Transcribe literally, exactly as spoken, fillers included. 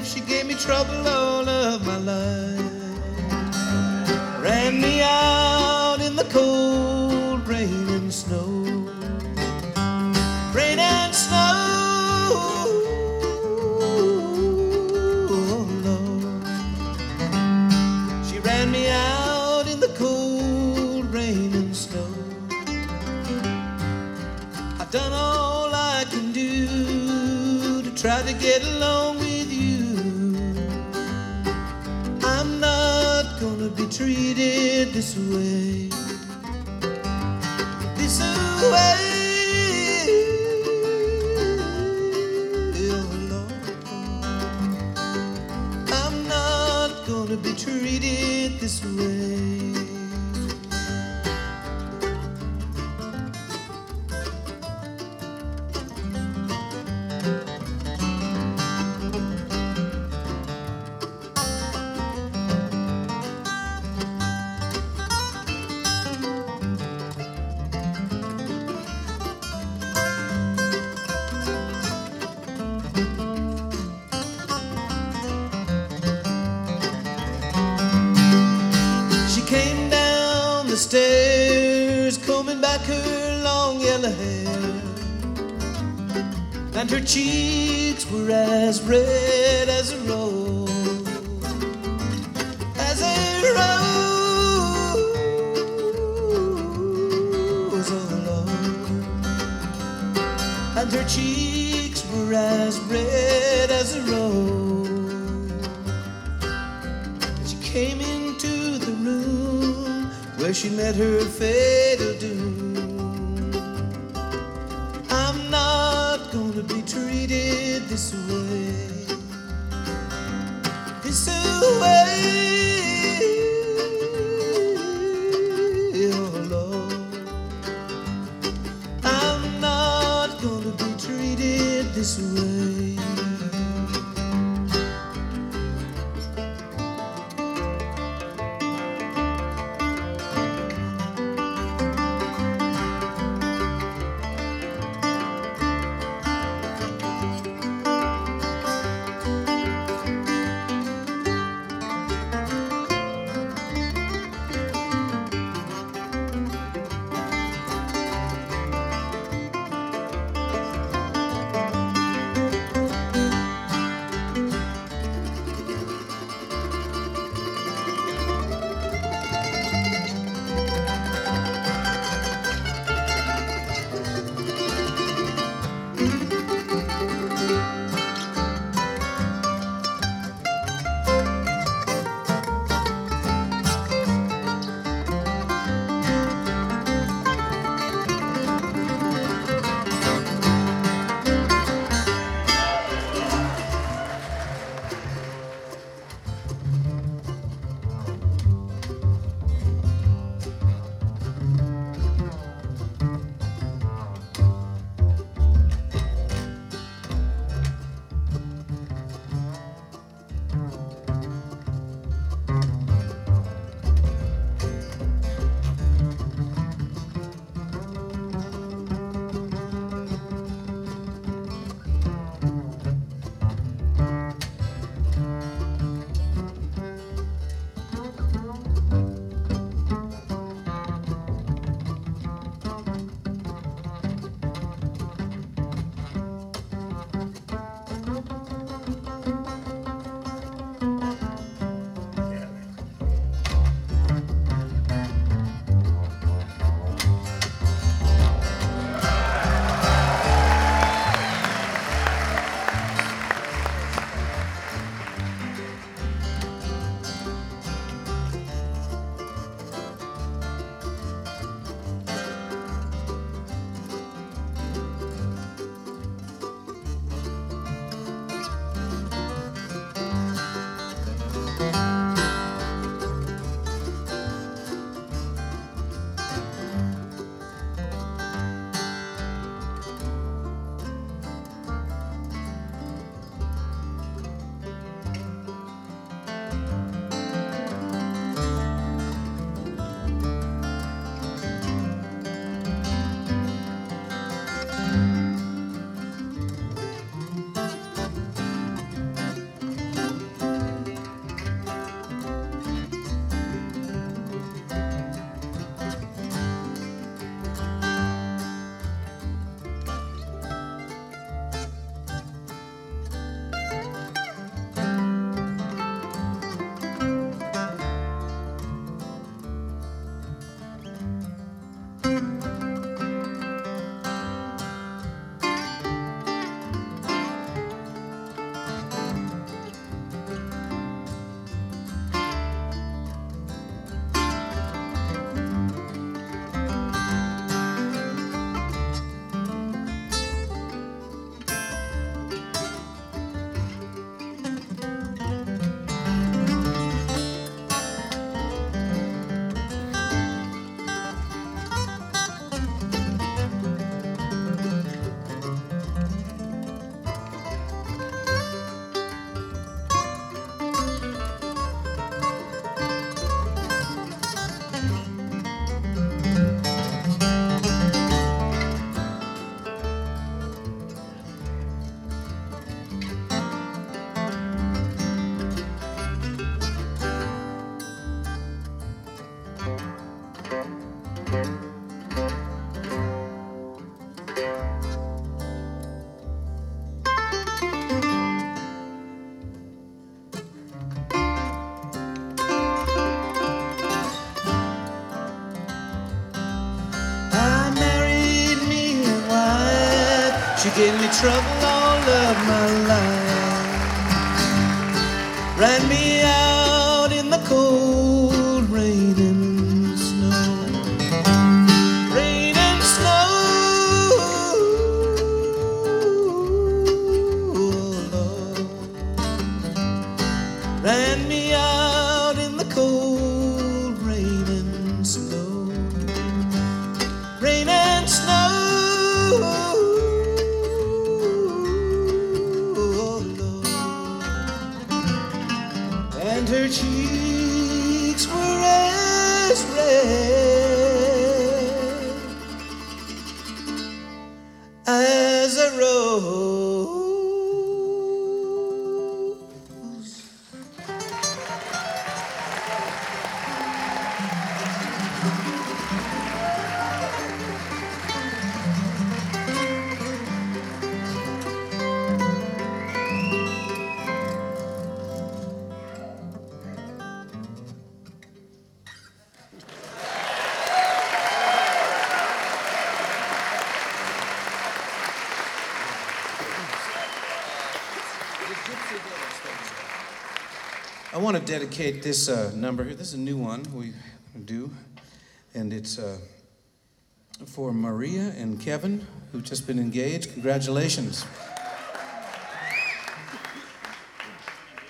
life. She gave me trouble all of my life. Ran me out in the cold rain and snow. Rain and snow. Oh Lord. She ran me out in the cold rain and snow. I've done all I can do to try to get along with you. I'm not gonna be treated this way. This way. Oh Lord. I'm not gonna be treated this way. Came down the stairs, combing back her long yellow hair, and her cheeks were as red as a rose, as a rose, oh Lord. And her cheeks were as red as a rose. And she came into the room where she met her fatal doom. I'm not gonna be treated this way. This way. Oh Lord. I'm not gonna be treated this way. gave me trouble all of my life. Ran me out in the cold rain and snow. Rain and snow, oh Lord. Ran me out in the cold rain and snow. Rain and snow, and her cheeks were as red as a rose. I want to dedicate this uh, number here. This is a new one we do, and it's uh, for Maria and Kevin, who've just been engaged. Congratulations.